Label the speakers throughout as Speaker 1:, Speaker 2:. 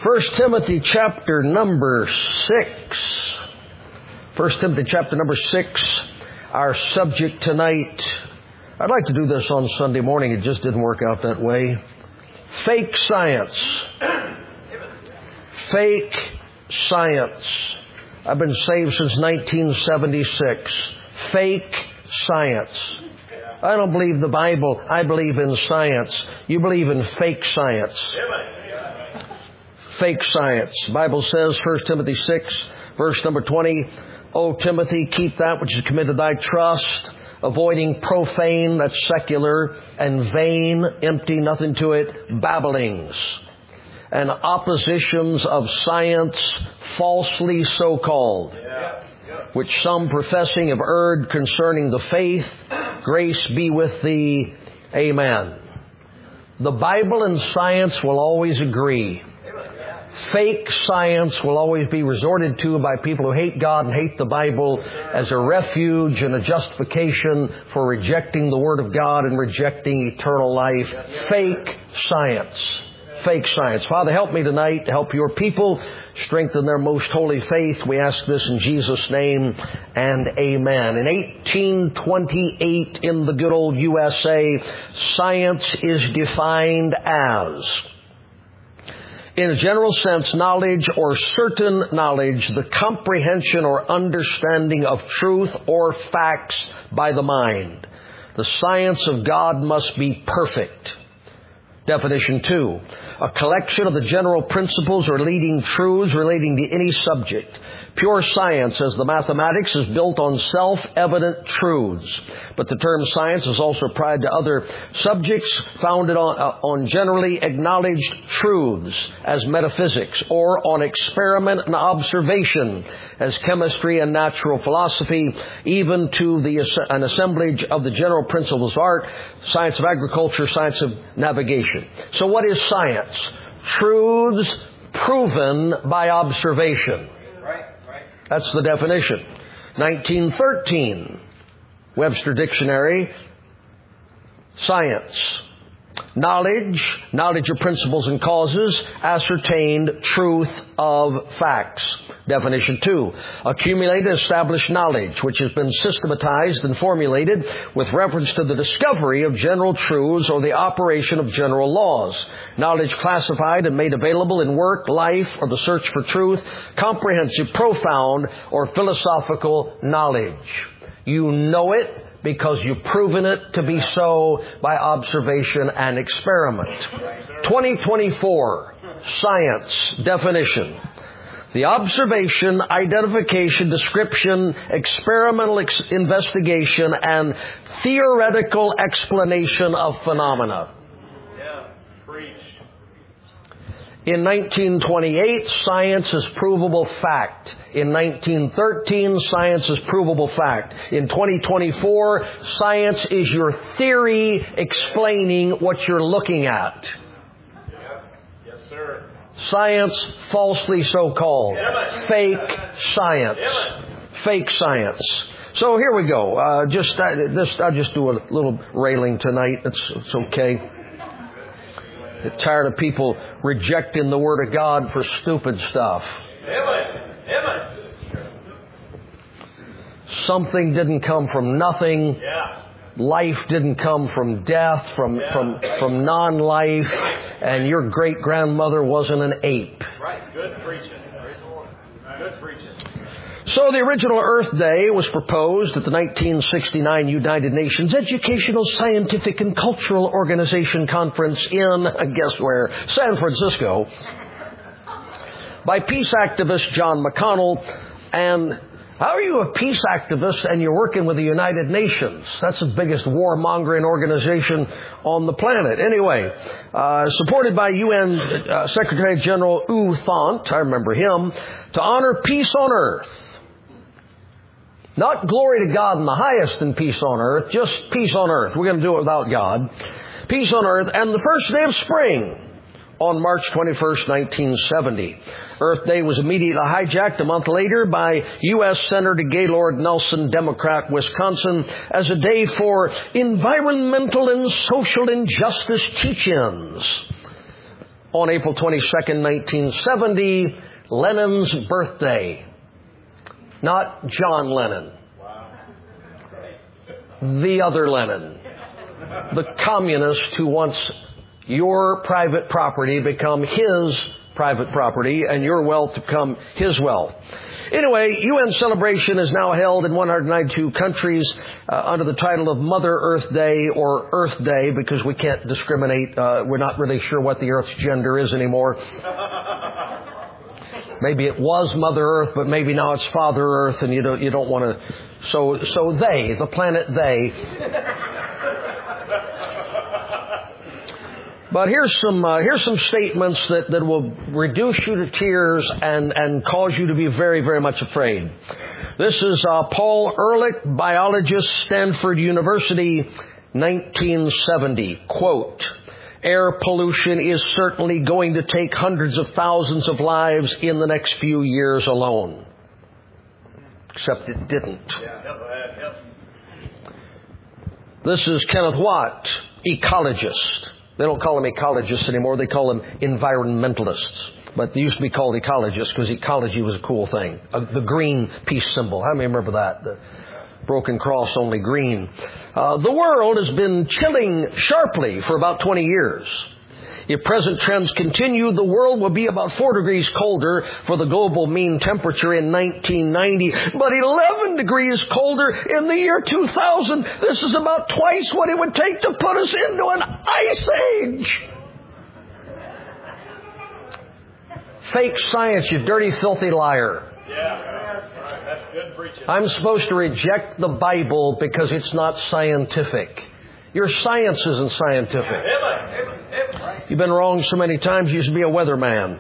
Speaker 1: 1 Timothy chapter number 6. 1 Timothy chapter number 6, our subject tonight. I'd like to do this on Sunday morning. It just didn't work out that way. Fake science. Fake science. I've been saved since 1976. Fake science. I don't believe the Bible. I believe in science. You believe in fake science. Fake science. The Bible says, 1 Timothy 6, verse number 20, O Timothy, keep that which is committed to thy trust, avoiding profane, that's secular, and vain, empty, nothing to it, babblings, and oppositions of science, falsely so called, which some professing have erred concerning the faith. Grace be with thee. Amen. The Bible and science will always agree. Fake science will always be resorted to by people who hate God and hate the Bible as a refuge and a justification for rejecting the Word of God and rejecting eternal life. Fake science. Fake science. Father, help me tonight to help your people strengthen their most holy faith. We ask this in Jesus' name and amen. In 1828 in the good old USA, science is defined as, in a general sense, knowledge or certain knowledge, the comprehension or understanding of truth or facts by the mind. The science of God must be perfect. Definition 2, a collection of the general principles or leading truths relating to any subject. Pure science, as the mathematics, is built on self-evident truths. But the term science is also applied to other subjects founded on generally acknowledged truths, as metaphysics, or on experiment and observation, as chemistry and natural philosophy, even to an assemblage of the general principles of art, science of agriculture, science of navigation. So what is science? Truths proven by observation. That's the definition. 1913, Webster Dictionary, science. Knowledge of principles and causes, ascertained truth of facts. Definition 2, accumulated established knowledge which has been systematized and formulated with reference to the discovery of general truths or the operation of general laws. Knowledge classified and made available in work, life, or the search for truth. Comprehensive, profound, or philosophical knowledge. You know it because you've proven it to be so by observation and experiment. 2024, science definition. The observation, identification, description, experimental investigation, and theoretical explanation of phenomena. In 1928, science is provable fact. In 1913, science is provable fact. In 2024, science is your theory explaining what you're looking at.
Speaker 2: Yes, sir.
Speaker 1: Science falsely so called. Fake science. Fake science. So here we go. I'll just do a little railing tonight. It's okay. I'm tired of people rejecting the Word of God for stupid stuff. Something didn't come from nothing. Life didn't come from death, from non-life, and your great-grandmother wasn't an ape.
Speaker 2: Right. Good preaching. Good preaching.
Speaker 1: So the original Earth Day was proposed at the 1969 United Nations Educational, Scientific, and Cultural Organization Conference in, guess where, San Francisco, by peace activist John McConnell. And how are you a peace activist and you're working with the United Nations? That's the biggest warmongering organization on the planet. Anyway, supported by UN Secretary General U Thant, I remember him, to honor peace on earth. Not glory to God in the highest and peace on earth, just peace on earth. We're going to do it without God. Peace on earth. And the first day of spring on March 21st, 1970. Earth Day was immediately hijacked a month later by U.S. Senator Gaylord Nelson, Democrat, Wisconsin, as a day for environmental and social injustice teach-ins. on April 22nd, 1970, Lennon's birthday. Not John Lennon. The other Lennon. The communist who wants your private property become his private property and your wealth to become his wealth. Anyway, UN celebration is now held in 192 countries under the title of Mother Earth Day or Earth Day, because we can't discriminate. We're not really sure what the Earth's gender is anymore. Maybe it was Mother Earth, but maybe now it's Father Earth, and you don't want to. So they, the planet they. But here's some statements that will reduce you to tears and cause you to be very, very much afraid. This is Paul Ehrlich, biologist, Stanford University, 1970. Quote, "Air pollution is certainly going to take hundreds of thousands of lives in the next few years alone." Except it didn't. This is Kenneth Watt, ecologist. They don't call them ecologists anymore. They call them environmentalists. But they used to be called ecologists because ecology was a cool thing. The green peace symbol. How many remember that? The broken cross, only green. The world has been chilling sharply for about 20 years. If present trends continue, the world will be about 4 degrees colder for the global mean temperature in 1990, but 11 degrees colder in the year 2000. This is about twice what it would take to put us into an ice age. Fake science, you dirty, filthy liar.
Speaker 2: Yeah, that's good preaching.
Speaker 1: I'm supposed to reject the Bible because it's not scientific. Your science isn't scientific. You've been wrong so many times, you used to be a weatherman.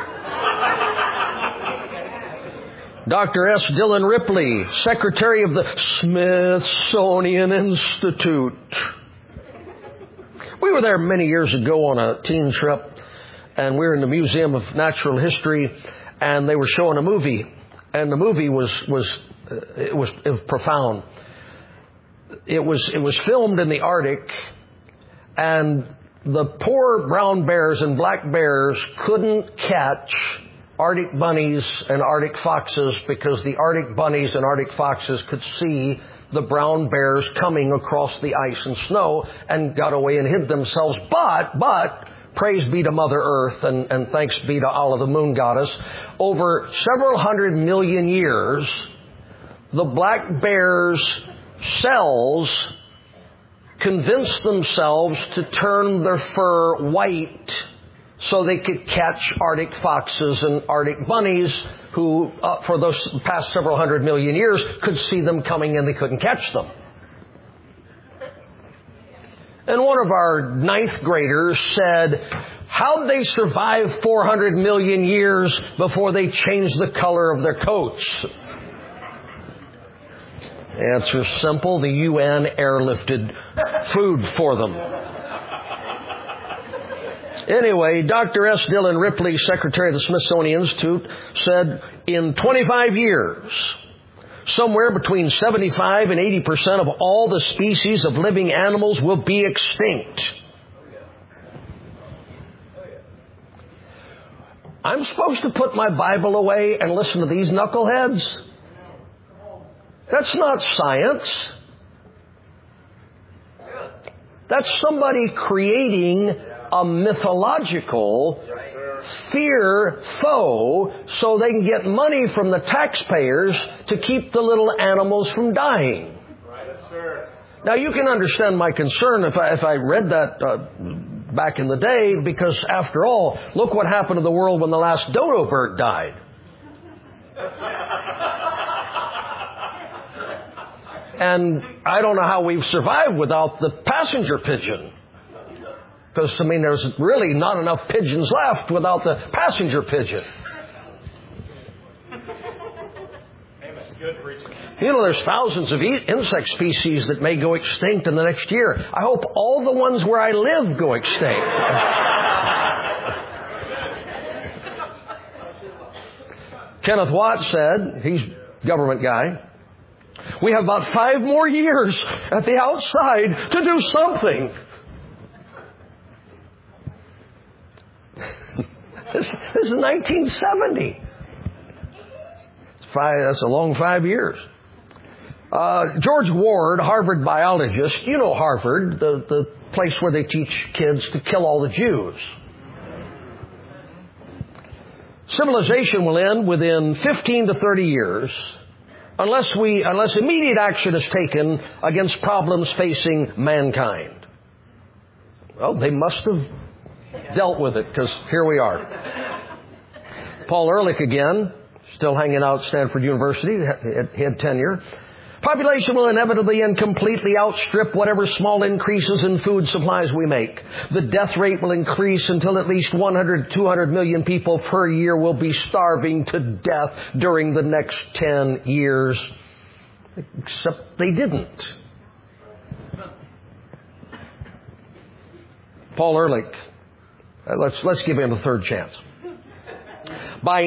Speaker 1: Dr. S. Dillon Ripley, secretary of the Smithsonian Institute. We were there many years ago on a teen trip, and we were in the Museum of Natural History, and they were showing a movie, and the movie was profound. It was filmed in the Arctic, and the poor brown bears and black bears couldn't catch Arctic bunnies and Arctic foxes because the Arctic bunnies and Arctic foxes could see the brown bears coming across the ice and snow and got away and hid themselves. But praise be to Mother Earth and thanks be to Allah, the moon goddess, over several 100 million years, the black bears' cells convinced themselves to turn their fur white so they could catch Arctic foxes and Arctic bunnies who, for those past several 100 million years, could see them coming and they couldn't catch them. And one of our 9th graders said, how'd they survive 400 million years before they changed the color of their coats? Answer's simple. The UN airlifted food for them. Anyway, Dr. S. Dillon Ripley, secretary of the Smithsonian Institute, said in 25 years, somewhere between 75 and 80% of all the species of living animals will be extinct. I'm supposed to put my Bible away and listen to these knuckleheads? That's not science. That's somebody creating a mythological fear foe so they can get money from the taxpayers to keep the little animals from dying. Now, you can understand my concern if I read that back in the day, because after all, look what happened to the world when the last dodo bird died. And I don't know how we've survived without the passenger pigeon. Because, I mean, there's really not enough pigeons left without the passenger pigeon. You know, there's thousands of insect species that may go extinct in the next year. I hope all the ones where I live go extinct. Kenneth Watt said, he's a government guy, we have about 5 more years at the outside to do something. This is 1970. That's a long 5 years. George Ward, Harvard biologist, you know Harvard, the place where they teach kids to kill all the Jews. Civilization will end within 15 to 30 years unless immediate action is taken against problems facing mankind. Well, they must have dealt with it, because here we are. Paul Ehrlich again, still hanging out at Stanford University, had tenure. Population will inevitably and completely outstrip whatever small increases in food supplies we make. The death rate will increase until at least 100 to 200 million people per year will be starving to death during the next 10 years. Except they didn't. Paul Ehrlich, let's give him a third chance. By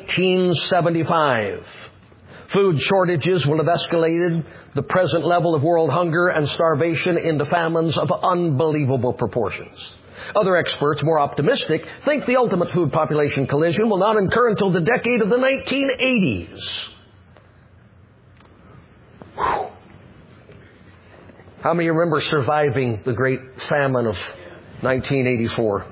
Speaker 1: 1975, food shortages will have escalated the present level of world hunger and starvation into famines of unbelievable proportions. Other experts, more optimistic, think the ultimate food population collision will not occur until the decade of the 1980s. Whew. How many remember surviving the great famine of 1984?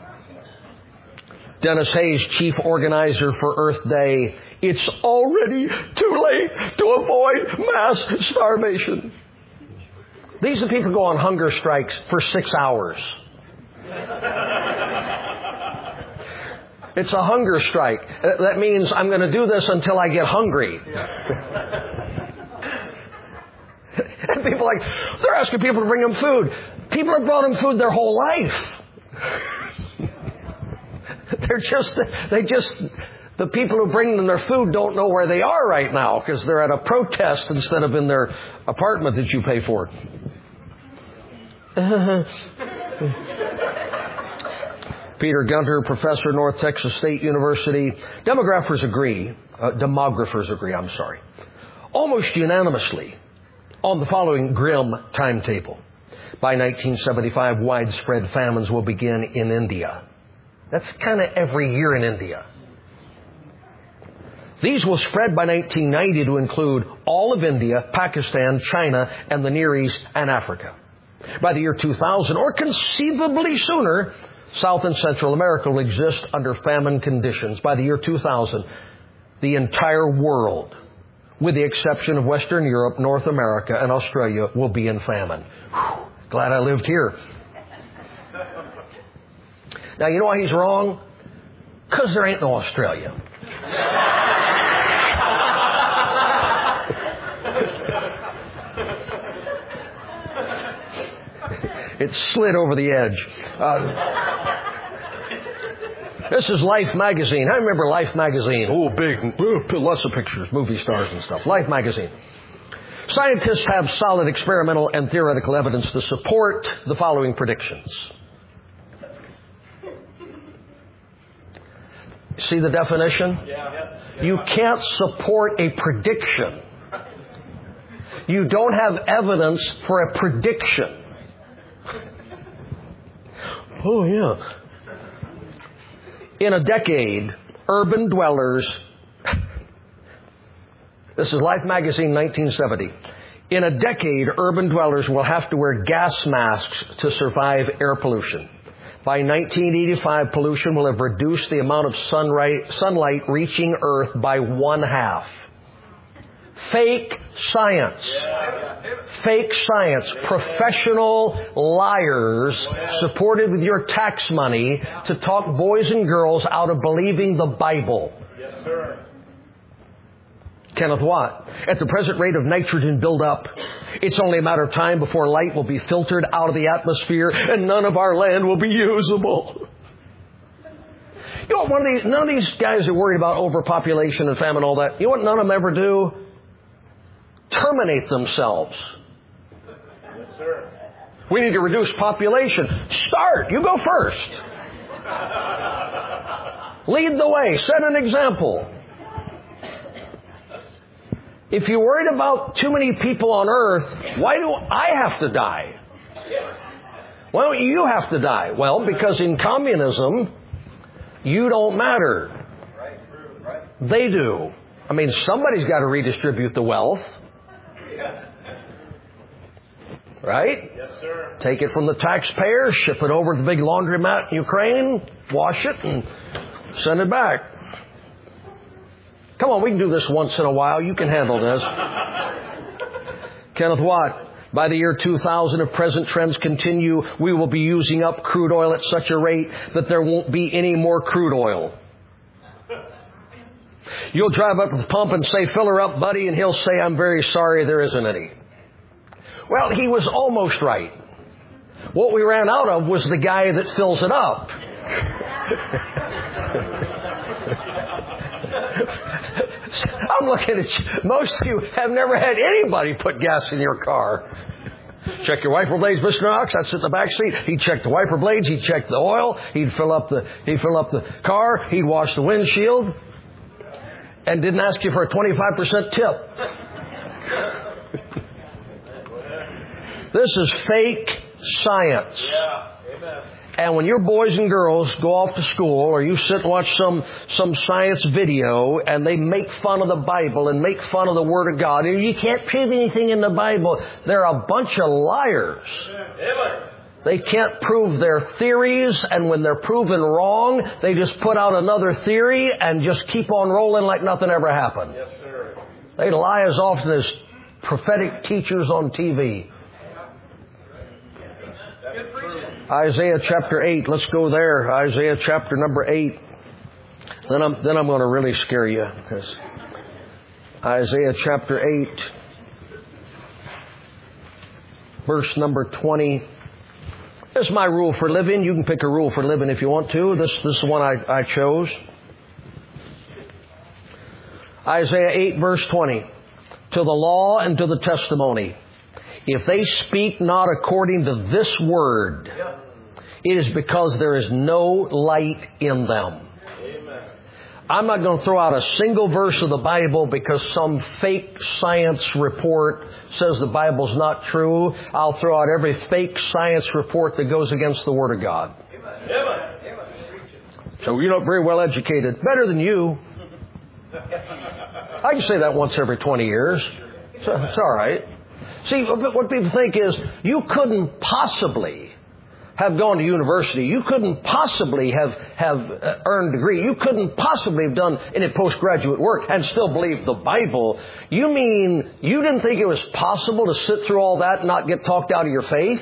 Speaker 1: Dennis Hayes, chief organizer for Earth Day, it's already too late to avoid mass starvation. These are people who go on hunger strikes for 6 hours. It's a hunger strike. That means I'm going to do this until I get hungry. And people they're asking people to bring them food. People have brought them food their whole life. The people who bring them their food don't know where they are right now because they're at a protest instead of in their apartment that you pay for. Peter Gunter, professor, North Texas State University. Demographers agree, almost unanimously on the following grim timetable. By 1975, widespread famines will begin in India. That's kind of every year in India. These will spread by 1990 to include all of India, Pakistan, China, and the Near East and Africa. By the year 2000, or conceivably sooner, South and Central America will exist under famine conditions. By the year 2000, the entire world, with the exception of Western Europe, North America, and Australia, will be in famine. Whew, glad I lived here. Now, you know why he's wrong? Because there ain't no Australia. It slid over the edge. This is Life magazine. I remember Life magazine. Oh, big, lots of pictures, movie stars and stuff. Life magazine. Scientists have solid experimental and theoretical evidence to support the following predictions. See the definition? You can't support a prediction. You don't have evidence for a prediction. Oh, yeah. In a decade, urban dwellers... This is Life magazine, 1970. In a decade, urban dwellers will have to wear gas masks to survive air pollution. By 1985, pollution will have reduced the amount of sunlight reaching Earth by 1/2. Fake science. Fake science. Professional liars supported with your tax money to talk boys and girls out of believing the Bible.
Speaker 2: Yes, sir.
Speaker 1: Kenneth Watt. At the present rate of nitrogen buildup, it's only a matter of time before light will be filtered out of the atmosphere and none of our land will be usable. You know what, none of these guys are worried about overpopulation and famine and all that. You know what none of them ever do? Terminate themselves.
Speaker 2: Yes, sir.
Speaker 1: We need to reduce population. Start. You go first. Lead the way. Set an example. If you're worried about too many people on earth, why do I have to die? Why don't you have to die? Well, because in communism, You don't matter. They do. I mean, somebody's got to redistribute the wealth. Right?
Speaker 2: Yes, sir.
Speaker 1: Take it from the taxpayers, ship it over to the big laundromat in Ukraine, wash it, and send it back. Come on, we can do this once in a while. You can handle this. Kenneth Watt. By the year 2000, if present trends continue, we will be using up crude oil at such a rate that there won't be any more crude oil. You'll drive up to the pump and say, fill her up, buddy, and he'll say, I'm very sorry, there isn't any. Well, he was almost right. What we ran out of was the guy that fills it up. I'm looking at you. Most of you have never had anybody put gas in your car. Check your wiper blades, Mr. Knox. That's in the back seat. He'd check the wiper blades. He'd check the oil. He'd fill up the car. He'd wash the windshield. And didn't ask you for a 25% tip. This is fake science.
Speaker 2: Yeah. Amen.
Speaker 1: And when your boys and girls go off to school, or you sit and watch some science video, and they make fun of the Bible and make fun of the Word of God, and you can't prove anything in the Bible, they're a bunch of liars.
Speaker 2: Amen.
Speaker 1: They can't prove their theories, and when they're proven wrong, they just put out another theory and just keep on rolling like nothing ever happened.
Speaker 2: Yes, sir.
Speaker 1: They lie as often as prophetic teachers on TV. Isaiah chapter 8. Let's go there. Isaiah chapter number 8. Then I'm going to really scare you, because Isaiah chapter 8, verse number 20. This is my rule for living. You can pick a rule for living if you want to. This is the one I chose. Isaiah 8, verse 20. To the law and to the testimony. If they speak not according to this word, it is because there is no light in them.
Speaker 2: Amen.
Speaker 1: I'm not going to throw out a single verse of the Bible because some fake science report says the Bible's not true. I'll throw out every fake science report that goes against the Word of God.
Speaker 2: Amen.
Speaker 1: So you're not very well educated. Better than you. I can say that once every 20 years. So it's all right. See, what people think is you couldn't possibly have gone to university. You couldn't possibly have earned a degree. You couldn't possibly have done any postgraduate work and still believe the Bible. You mean you didn't think it was possible to sit through all that and not get talked out of your faith?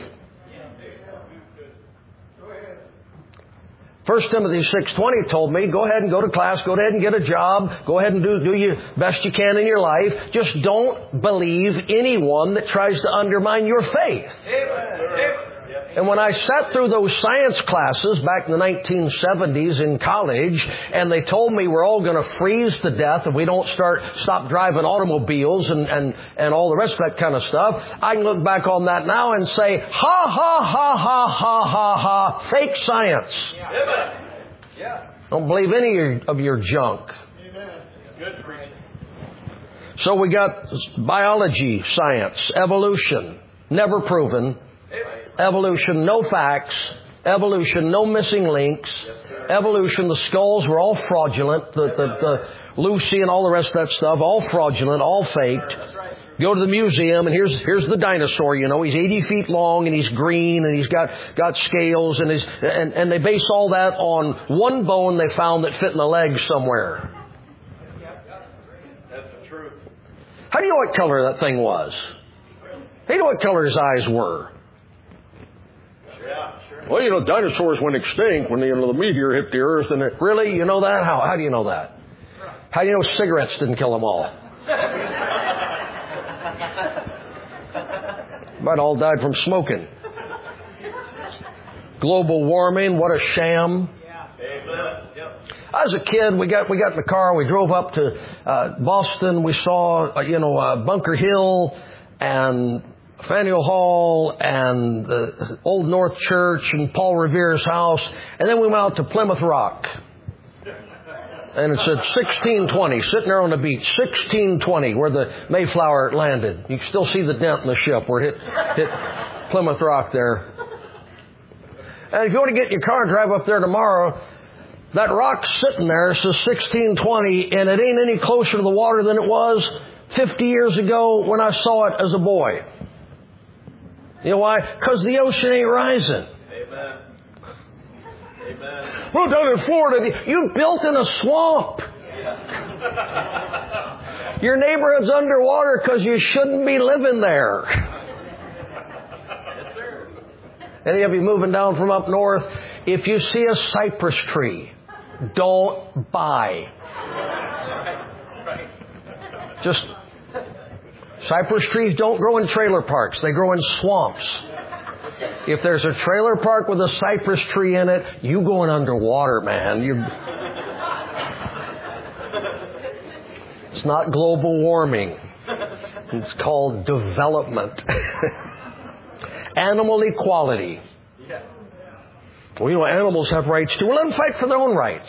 Speaker 1: 1 Timothy 6:20 told me, go ahead and go to class, go ahead and get a job, go ahead and do your best you can in your life. Just don't believe anyone that tries to undermine your faith.
Speaker 2: Amen.
Speaker 1: And when I sat through those science classes back in the 1970s in college, and they told me we're all going to freeze to death if we don't stop driving automobiles and all the rest of that kind of stuff, I can look back on that now and say, ha, ha, ha, ha, ha, ha, ha, fake science.
Speaker 2: Amen. Yeah.
Speaker 1: Don't believe any of your junk.
Speaker 2: Amen. Good preaching.
Speaker 1: So we got biology, science, evolution, never proven. Evolution, no facts. Evolution, no missing links. Evolution, the skulls were all fraudulent. The Lucy and all the rest of that stuff, all fraudulent, all faked. Go to the museum, and here's the dinosaur. You know, he's 80 feet long, and he's green, and he's got scales, and they base all that on one bone they found that fit in the leg somewhere.
Speaker 2: That's the truth.
Speaker 1: How do you know what color that thing was? How do you know what color his eyes were?
Speaker 2: Yeah, sure.
Speaker 1: Well, you know, dinosaurs went extinct when the meteor hit the earth. And really? You know that? How do you know that? How do you know cigarettes didn't kill them all? Might all died from smoking. Global warming, what a sham.
Speaker 2: Amen. Yep.
Speaker 1: As a kid, we got in the car, we drove up to Boston, we saw, Bunker Hill and Faneuil Hall and the Old North Church and Paul Revere's house. And then we went out to Plymouth Rock. And it said 1620, sitting there on the beach, 1620, where the Mayflower landed. You can still see the dent in the ship where it hit Plymouth Rock there. And if you want to get in your car and drive up there tomorrow, That rock's sitting there, it says 1620, and it ain't any closer to the water than it was 50 years ago when I saw it as a boy. You know why? Because the ocean ain't rising.
Speaker 2: Amen. Amen.
Speaker 1: Well, down in Florida, you built in a swamp. Your neighborhood's underwater because you shouldn't be living there.
Speaker 2: Yes, sir.
Speaker 1: Any of you moving down from up north, if you see a cypress tree, don't buy. Just, cypress trees don't grow in trailer parks. They grow in swamps. If there's a trailer park with a cypress tree in it, you going underwater, man. It's not global warming. It's called development. Animal equality. Well, you know, animals have rights too. Well, let them fight for their own rights.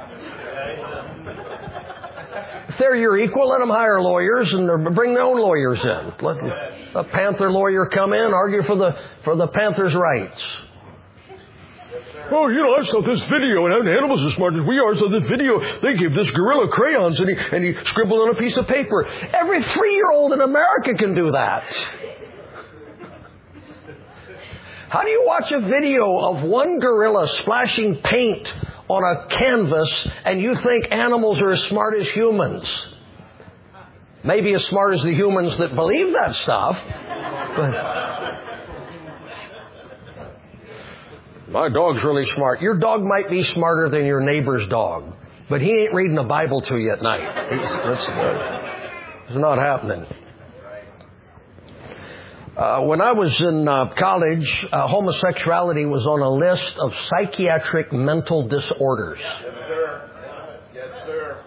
Speaker 1: If they're your equal, let them hire lawyers and bring their own lawyers in. Let a panther lawyer come in, argue for the panther's rights. Oh, you know, I saw this video, and animals as smart as we are, so this video, they gave this gorilla crayons, and he scribbled on a piece of paper. Every 3-year-old in America can do that. How do you watch a video of one gorilla splashing paint on a canvas and you think animals are as smart as humans? Maybe as smart as the humans that believe that stuff. But my dog's really smart. Your dog might be smarter than your neighbor's dog, but he ain't reading the Bible to you at night. It's not happening. When I was in college, homosexuality was on a list of psychiatric mental disorders.
Speaker 2: Yes, sir. Yes, sir.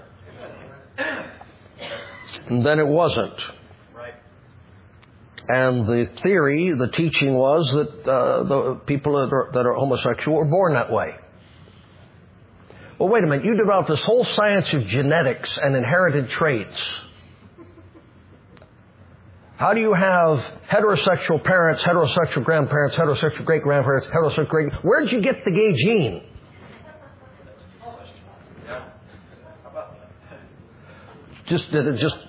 Speaker 1: And then it wasn't.
Speaker 2: Right.
Speaker 1: And the theory, the teaching was that the people that are homosexual were born that way. Well, wait a minute. You developed this whole science of genetics and inherited traits. How do you have heterosexual parents, heterosexual grandparents, heterosexual great-grandparents, heterosexual great... Where'd you get the gay gene? Did it just...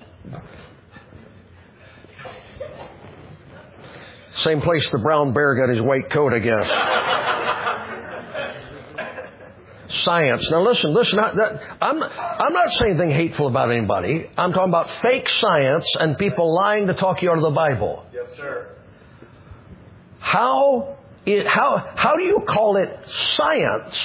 Speaker 1: Same place the brown bear got his white coat, I guess. Science. Now listen. I'm not saying anything hateful about anybody. I'm talking about fake science and people lying to talk you out of the Bible.
Speaker 2: Yes, sir.
Speaker 1: How do you call it science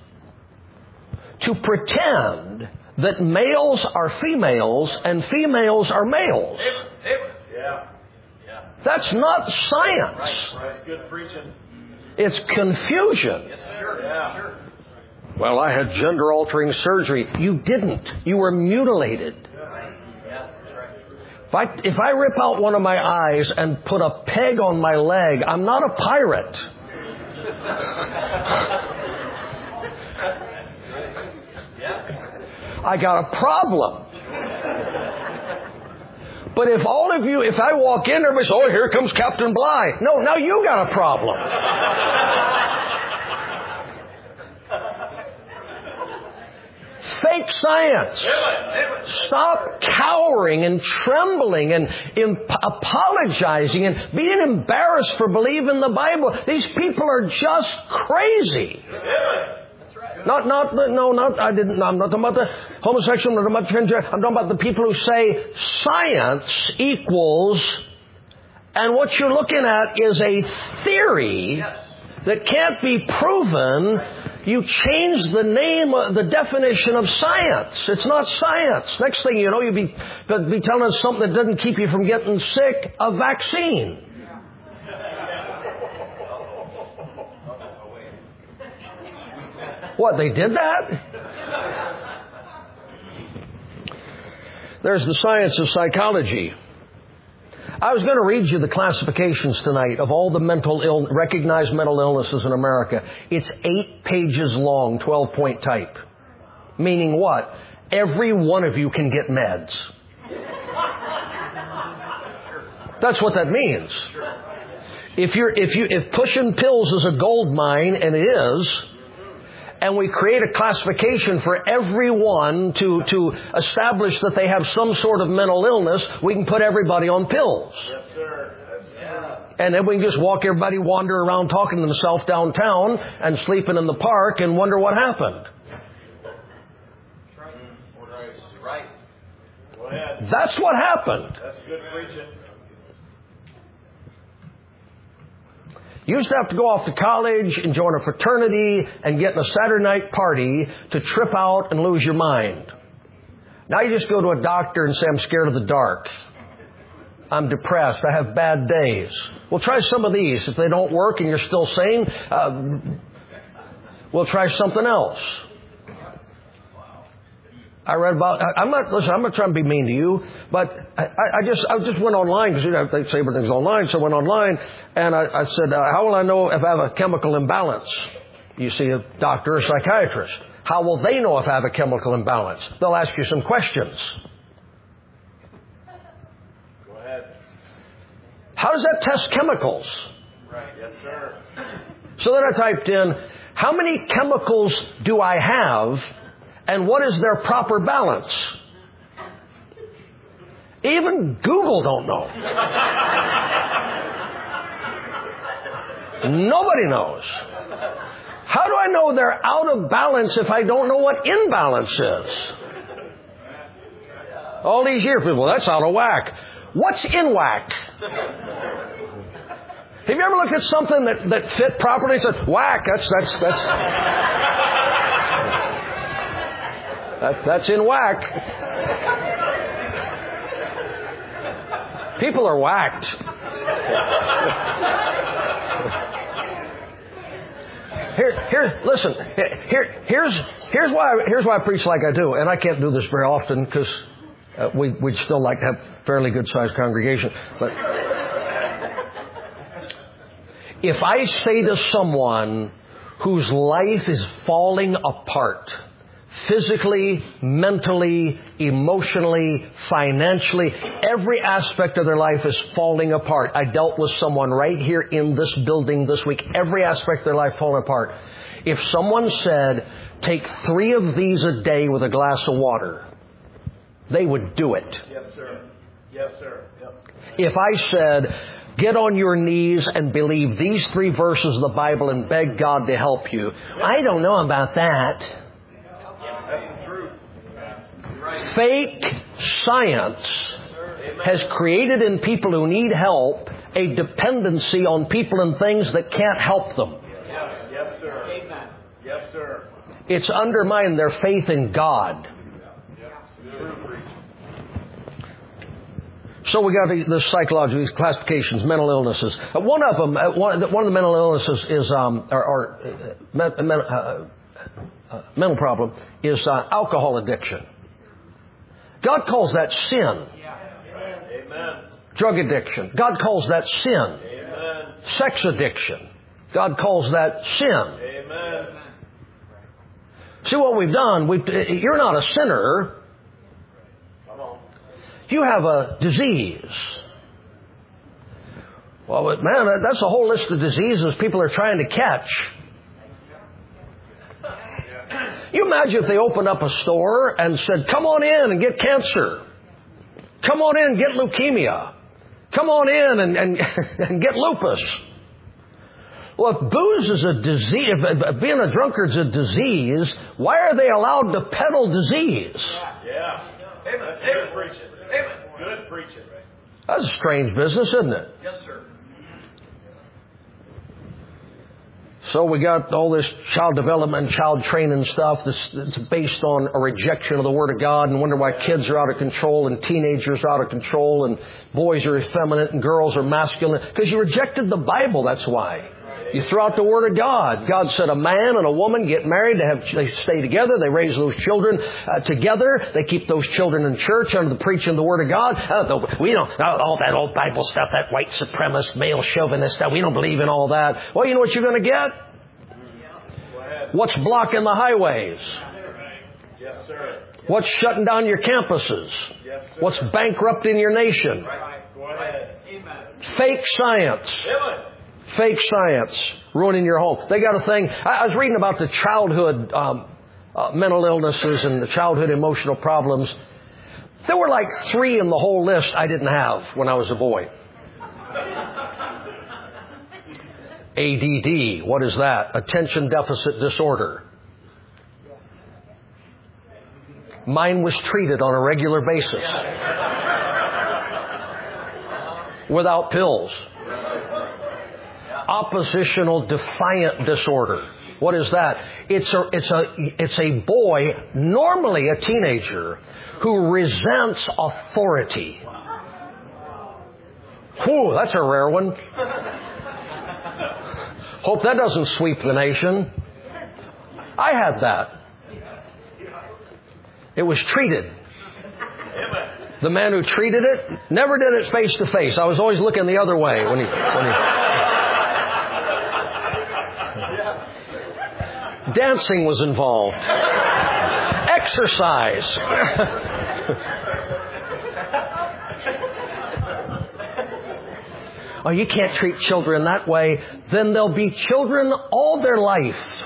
Speaker 1: to pretend that males are females and females are males?
Speaker 2: Yeah.
Speaker 1: That's not science.
Speaker 2: That's good preaching.
Speaker 1: It's confusion.
Speaker 2: Yes, sir. Yeah. Sure.
Speaker 1: Well, I had gender-altering surgery. You didn't. You were mutilated.
Speaker 2: Yeah, that's right.
Speaker 1: If I rip out one of my eyes and put a peg on my leg, I'm not a pirate. I got a problem. But if I walk in, everybody says, oh, here comes Captain Bligh. No, now you got a problem. Fake science. Stop cowering and trembling and apologizing and being embarrassed for believing the Bible. These people are just crazy. I'm not talking about the homosexual, I'm not talking about the transgender. I'm talking about the people who say science equals, and what you're looking at is a theory that can't be proven. You change the name, the definition of science. It's not science. Next thing you know, you'll be telling us something that doesn't keep you from getting sick, a vaccine. What, they did that? There's the science of psychology. I was going to read you the classifications tonight of all the recognized mental illnesses in America. It's 8 pages long, 12-point type. Meaning what? Every one of you can get meds. That's what that means. If pushing pills is a gold mine, and it is, and we create a classification for everyone to establish that they have some sort of mental illness, we can put everybody on pills.
Speaker 2: Yes, sir.
Speaker 1: And then we can just walk everybody wander around talking to themselves downtown and sleeping in the park and wonder what happened.
Speaker 2: Right. Go ahead.
Speaker 1: That's what happened.
Speaker 2: That's good preaching.
Speaker 1: You used to have to go off to college and join a fraternity and get in a Saturday night party to trip out and lose your mind. Now you just go to a doctor and say, I'm scared of the dark. I'm depressed. I have bad days. Well, try some of these. If they don't work and you're still sane, we'll try something else. I read about, I'm not trying to be mean to you, but I just went online, because they say everything's online, so I went online, and I said, how will I know if I have a chemical imbalance? You see a doctor or a psychiatrist. How will they know if I have a chemical imbalance? They'll ask you some questions.
Speaker 2: Go ahead.
Speaker 1: How does that test chemicals?
Speaker 2: Right. Yes, sir.
Speaker 1: So then I typed in, how many chemicals do I have? And what is their proper balance? Even Google don't know. Nobody knows. How do I know they're out of balance if I don't know what imbalance is? All these years, people, that's out of whack. What's in whack? Have you ever looked at something that fit properly and said, whack, that's in whack. People are whacked. Listen. Here's why I preach like I do, and I can't do this very often because we'd still like to have fairly good sized congregation. But if I say to someone whose life is falling apart, physically, mentally, emotionally, financially, every aspect of their life is falling apart. I dealt with someone right here in this building this week. Every aspect of their life falling apart. If someone said, take 3 of these a day with a glass of water, they would do it.
Speaker 2: Yes, sir. Yes, sir. Yep.
Speaker 1: If I said, get on your knees and believe these 3 verses of the Bible and beg God to help you, I don't know about that. Fake science has created in people who need help a dependency on people and things that can't help them.
Speaker 2: Yes, sir. Amen. Yes, sir.
Speaker 1: It's undermined their faith in God. So we got the psychology, these classifications, mental illnesses. One of them, one of the mental illnesses is, mental problem is alcohol addiction. God calls that sin.
Speaker 2: Amen.
Speaker 1: Drug addiction. God calls that sin.
Speaker 2: Amen.
Speaker 1: Sex addiction. God calls that sin.
Speaker 2: Amen.
Speaker 1: See what we've done? You're not a sinner.
Speaker 2: Come on.
Speaker 1: You have a disease. Well, man, that's a whole list of diseases people are trying to catch. You imagine if they opened up a store and said, come on in and get cancer. Come on in and get leukemia. Come on in and get lupus. Well, if booze is a disease, if being a drunkard's a disease, why are they allowed to peddle disease?
Speaker 2: Yeah. That's good preaching. Good preaching.
Speaker 1: That's a strange business, isn't it?
Speaker 2: Yes, sir.
Speaker 1: So we got all this child development, child training stuff that's based on a rejection of the Word of God, and wonder why kids are out of control and teenagers are out of control and boys are effeminate and girls are masculine. Because you rejected the Bible, that's why. You throw out the Word of God. God said a man and a woman get married, they stay together, they raise those children together, they keep those children in church under the preaching of the Word of God. We don't, all that old Bible stuff, that white supremacist, male chauvinist stuff, we don't believe in all that. Well, you know what you're going to get? What's blocking the highways?
Speaker 2: Yes, sir.
Speaker 1: What's shutting down your campuses?
Speaker 2: Yes, sir.
Speaker 1: What's bankrupting your nation?
Speaker 2: Right. Go ahead.
Speaker 1: Fake science. Fake science ruining your home. They got a thing. I was reading about the childhood mental illnesses and the childhood emotional problems. There were like 3 in the whole list I didn't have when I was a boy. ADD, what is that? Attention deficit disorder. Mine was treated on a regular basis. Without pills. Oppositional defiant disorder. What is that? It's a boy, normally a teenager, who resents authority. Whew, that's a rare one. Hope that doesn't sweep the nation. I had that. It was treated. The man who treated it never did it face to face. I was always looking the other way when he dancing was involved. Exercise. Oh, you can't treat children that way. Then they'll be children all their life.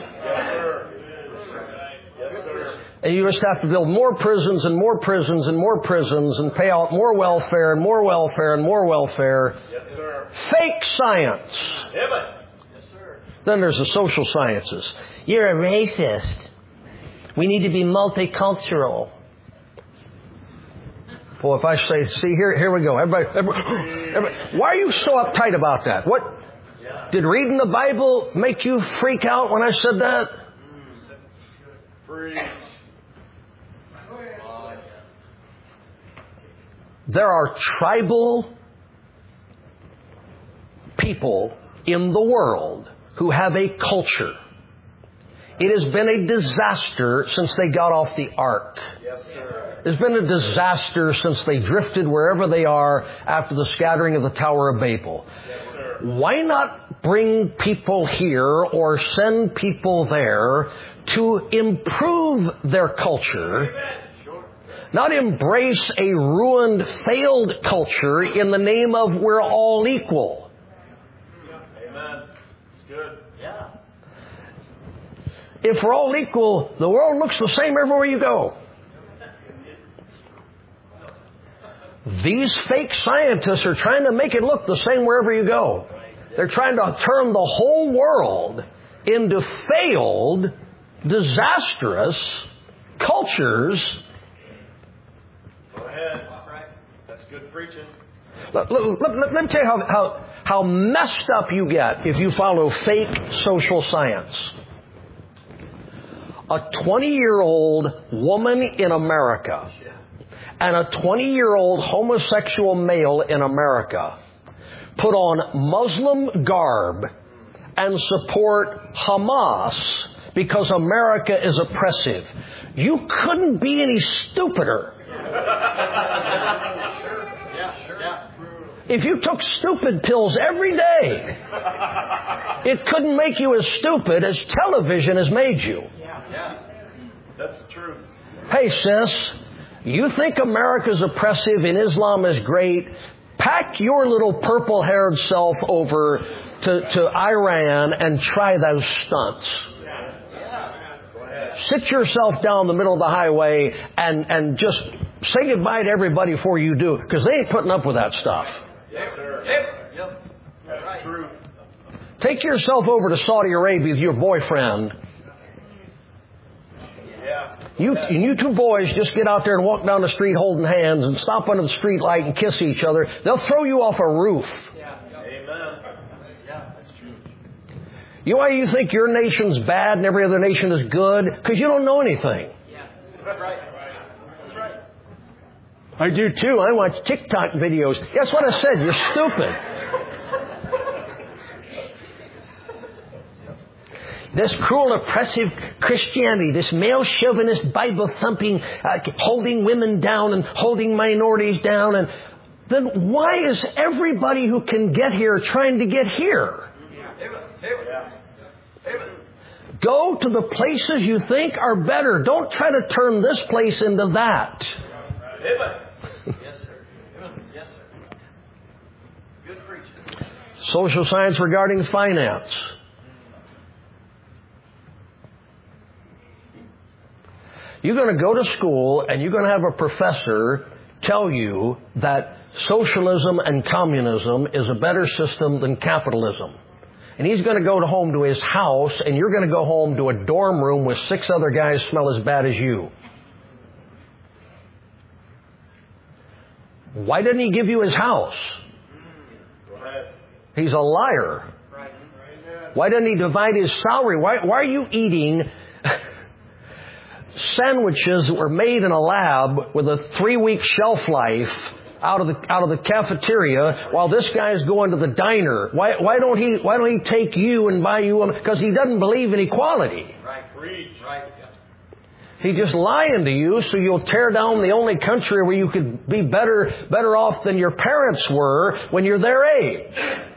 Speaker 1: And you just have to build more prisons and more prisons and more prisons and pay out more welfare and more welfare and more welfare.
Speaker 2: Yes, sir.
Speaker 1: Fake science.
Speaker 2: Yes, sir.
Speaker 1: Then there's the social sciences. You're a racist. We need to be multicultural. Well, if I say, see, here we go. Everybody, why are you so uptight about that? What? Did reading the Bible make you freak out when I said that?
Speaker 2: Free.
Speaker 1: There are tribal people in the world who have a culture. It has been a disaster since they got off the ark.
Speaker 2: Yes, sir.
Speaker 1: It's been a disaster since they drifted wherever they are after the scattering of the Tower of Babel.
Speaker 2: Yes, sir.
Speaker 1: Why not bring people here or send people there to improve their culture? Not embrace a ruined, failed culture in the name of we're all equal.
Speaker 2: Amen. It's good. Yeah.
Speaker 1: If we're all equal, the world looks the same everywhere you go. These fake scientists are trying to make it look the same wherever you go. They're trying to turn the whole world into failed, disastrous cultures.
Speaker 2: Go ahead. That's good preaching.
Speaker 1: Let me tell you how messed up you get if you follow fake social science. A 20-year-old woman in America and a 20-year-old homosexual male in America put on Muslim garb and support Hamas because America is oppressive. You couldn't be any stupider. If you took stupid pills every day, it couldn't make you as stupid as television has made you.
Speaker 2: Yeah. That's the truth.
Speaker 1: Hey, sis, you think America's oppressive and Islam is great? Pack your little purple-haired self over to Iran and try those stunts. Sit yourself down the middle of the highway and just say goodbye to everybody before you do, because they ain't putting up with that stuff.
Speaker 2: Yes, sir. Yep. That's true.
Speaker 1: Take yourself over to Saudi Arabia with your boyfriend.
Speaker 2: Yeah.
Speaker 1: You two boys just get out there and walk down the street holding hands and stop under the street light and kiss each other. They'll throw you off a roof.
Speaker 2: Yeah. Amen. Yeah, that's true.
Speaker 1: You know why you think your nation's bad and every other nation is good? Because you don't know anything.
Speaker 2: Yeah. That's right. That's right.
Speaker 1: I do too. I watch TikTok videos. Guess what I said? You're stupid. This cruel, oppressive Christianity, this male chauvinist, Bible-thumping, holding women down and holding minorities down. And then why is everybody who can get here trying to get here? Go to the places you think are better. Don't try to turn this place into that.
Speaker 2: Yes, sir. Yes, sir. Good preaching.
Speaker 1: Social science regarding finance. You're going to go to school and you're going to have a professor tell you that socialism and communism is a better system than capitalism. And he's going to go home to his house and you're going to go home to a dorm room with 6 other guys smell as bad as you. Why didn't he give you his house? He's a liar. Why didn't he divide his salary? Why are you eating sandwiches that were made in a lab with a 3-week shelf life out of the cafeteria while this guy's going to the diner? Why don't he take you and buy you? Because he doesn't believe in equality.
Speaker 2: Right. Preach. Right.
Speaker 1: He's just lying to you so you'll tear down the only country where you could be better off than your parents were when you're their age.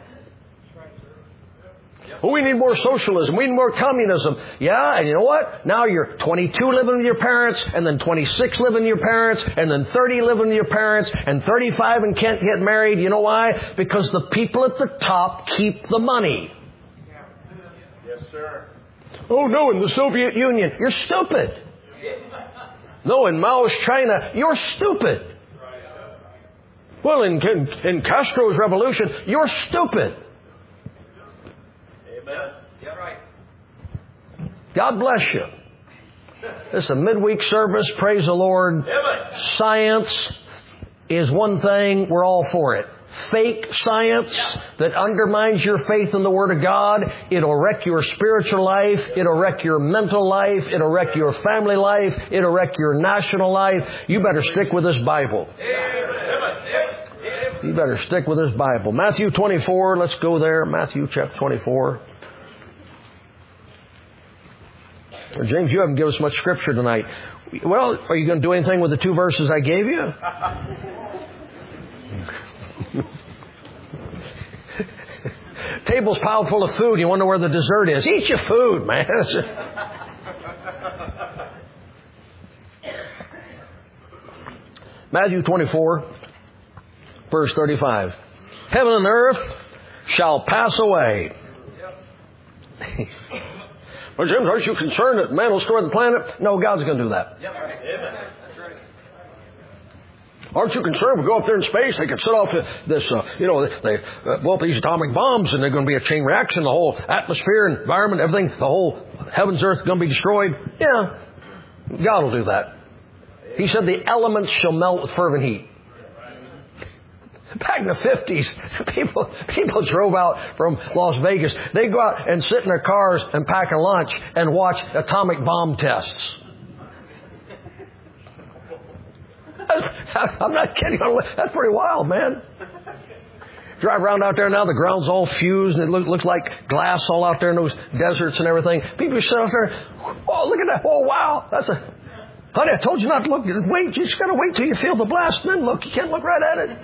Speaker 1: Well, we need more socialism. We need more communism. Yeah, and you know what? Now you're 22 living with your parents, and then 26 living with your parents, and then 30 living with your parents, and 35 and can't get married. You know why? Because the people at the top keep the money.
Speaker 2: Yes, sir.
Speaker 1: Oh, no, in the Soviet Union, you're stupid. No, in Mao's China, you're stupid. Well, in Castro's revolution, you're stupid.
Speaker 2: Yeah, right.
Speaker 1: God bless you. This is a midweek service. Praise the Lord. Science is one thing. We're all for it. Fake science that undermines your faith in the Word of God, it'll wreck your spiritual life, it'll wreck your mental life, it'll wreck your family life, it'll wreck your national life. You better stick with this Bible. You better stick with this Bible. Matthew 24, let's go there. Matthew chapter 24. James, you haven't given us much scripture tonight. Well, are you going to do anything with the 2 verses I gave you? Table's piled full of food. You wonder where the dessert is. Eat your food, man. Matthew 24, verse 35. Heaven and earth shall pass away. Well, James, aren't you concerned that man will destroy the planet? No, God's going to do that. Aren't you concerned we go up there in space? They could set off this, they blow up these atomic bombs and they're going to be a chain reaction. The whole atmosphere, environment, everything, the whole heavens, earth is going to be destroyed. Yeah, God will do that. He said the elements shall melt with fervent heat. Back in the 50s, people drove out from Las Vegas. They'd go out and sit in their cars and pack a lunch and watch atomic bomb tests. I'm not kidding. That's pretty wild, man. Drive around out there now, the ground's all fused and it looks like glass all out there in those deserts and everything. People sit out there, oh, look at that. Oh, wow. Honey, I told you not to look. Wait, you just got to wait till you feel the blast and then look. You can't look right at it.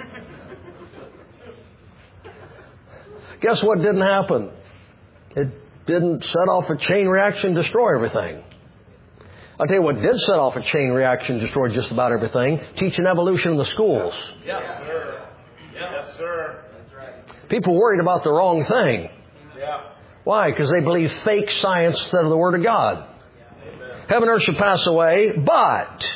Speaker 1: Guess what didn't happen? It didn't set off a chain reaction, destroy everything. I'll tell you what did set off a chain reaction, destroy just about everything. Teaching evolution in the schools.
Speaker 2: Yes, sir. Yes, sir. That's right.
Speaker 1: People worried about the wrong thing.
Speaker 2: Yeah.
Speaker 1: Why? Because they believe fake science instead of the Word of God.
Speaker 2: Amen.
Speaker 1: Heaven and earth shall pass away, but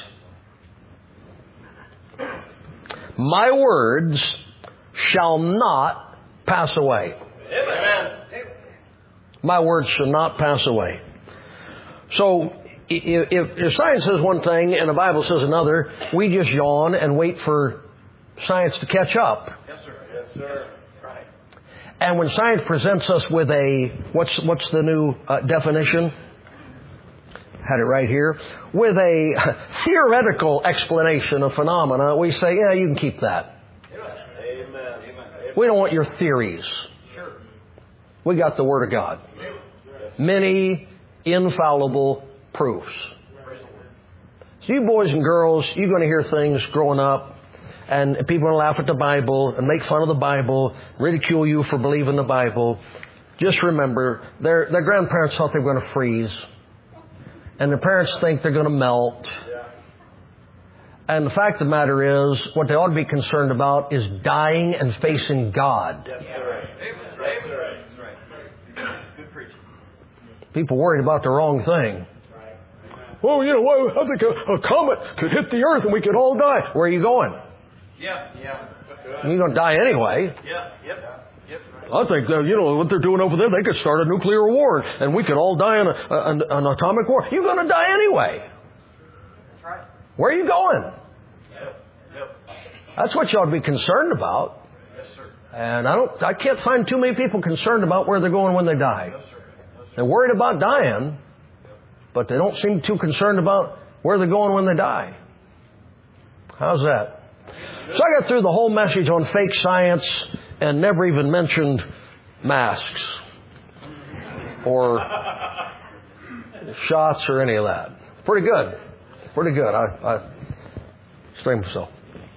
Speaker 1: my words shall not pass away.
Speaker 2: Amen.
Speaker 1: My words shall not pass away. So, if science says one thing and the Bible says another, we just yawn and wait for science to catch up.
Speaker 2: Yes, sir. Yes, sir. Right.
Speaker 1: And when science presents us with what's the new definition? Had it right here. With a theoretical explanation of phenomena, we say, yeah, you can keep that.
Speaker 2: Amen.
Speaker 1: We don't want your theories.
Speaker 2: Sure.
Speaker 1: We got the Word of God. Many infallible proofs. So you boys and girls, you're going to hear things growing up, and people are going to laugh at the Bible and make fun of the Bible, ridicule you for believing the Bible. Just remember, their grandparents thought they were going to freeze, and their parents think they're going to melt. And the fact of the matter is, what they ought to be concerned about is dying and facing God.
Speaker 2: Yes, sir. Yes, sir. Good preaching.
Speaker 1: People worried about the wrong thing. Well, I think a comet could hit the earth and we could all die. Where are you going?
Speaker 2: Yeah.
Speaker 1: You're going to die anyway.
Speaker 2: Yeah. Yep.
Speaker 1: I think, what they're doing over there, they could start a nuclear war and we could all die in an atomic war. You're going to die anyway.
Speaker 2: That's right.
Speaker 1: Where are you going?
Speaker 2: Yep.
Speaker 1: That's what you ought to be concerned about.
Speaker 2: Yes, sir.
Speaker 1: And I can't find too many people concerned about where they're going when they die.
Speaker 2: Yes, sir.
Speaker 1: They're worried about dying, but they don't seem too concerned about where they're going when they die. How's that? So I got through the whole message on fake science and never even mentioned masks or shots or any of that. Pretty good. I strained myself.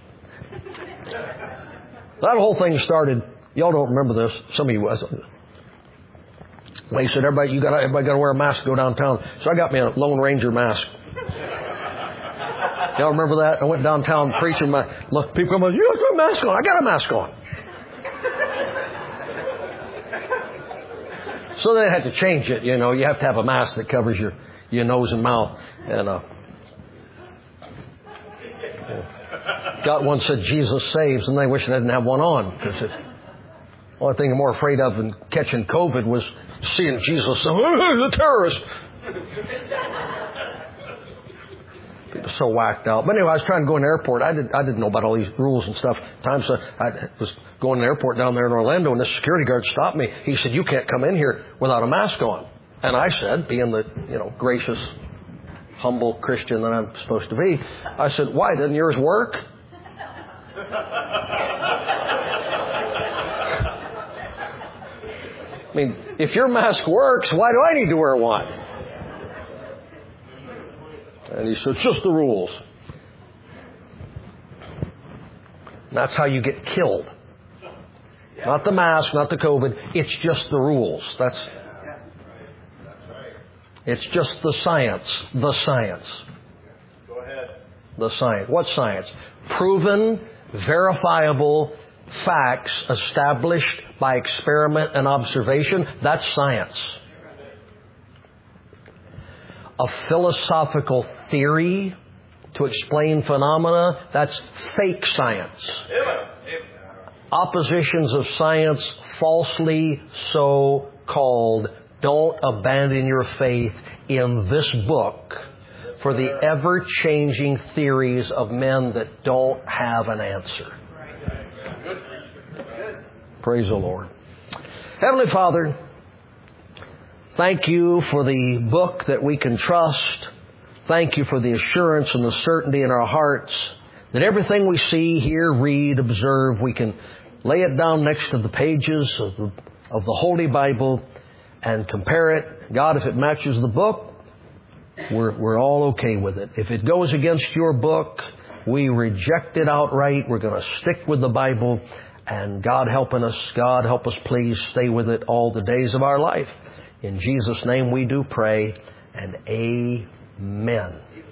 Speaker 1: That whole thing started, y'all don't remember this, some of you, they said, everybody got to wear a mask to go downtown. So I got me a Lone Ranger mask. Y'all remember that? I went downtown preaching. People come up, you got a mask on. I got a mask on. So they had to change it. You have to have a mask that covers your nose and mouth. And got one said Jesus saves, and they wish they didn't have one on, because the only thing they're more afraid of than catching COVID was seeing Jesus say, the terrorist. People so whacked out. But anyway, I was trying to go in the airport. I didn't know about all these rules and stuff. Times I was going to the airport down there in Orlando, and this security guard stopped me. He said, you can't come in here without a mask on. And I said, being the gracious, humble Christian that I'm supposed to be, I said, why, doesn't yours work? I mean, if your mask works, why do I need to wear one? And he said, it's just the rules. And that's how you get killed. Not the mask, not the COVID. It's just the rules. It's just the science. The science.
Speaker 2: Go ahead.
Speaker 1: The science. What science? Proven, verifiable facts established by experiment and observation. That's science. A philosophical theory to explain phenomena, that's fake science. Oppositions of science, falsely so called. Don't abandon your faith in this book for the ever-changing theories of men that don't have an answer. Praise the Lord. Heavenly Father, thank you for the book that we can trust. Thank you for the assurance and the certainty in our hearts that everything we see, hear, read, observe, we can lay it down next to the pages of the Holy Bible and compare it. God, if it matches the book, we're all okay with it. If it goes against your book, we reject it outright. We're going to stick with the Bible. And God helping us, God help us please stay with it all the days of our life. In Jesus' name we do pray, and amen.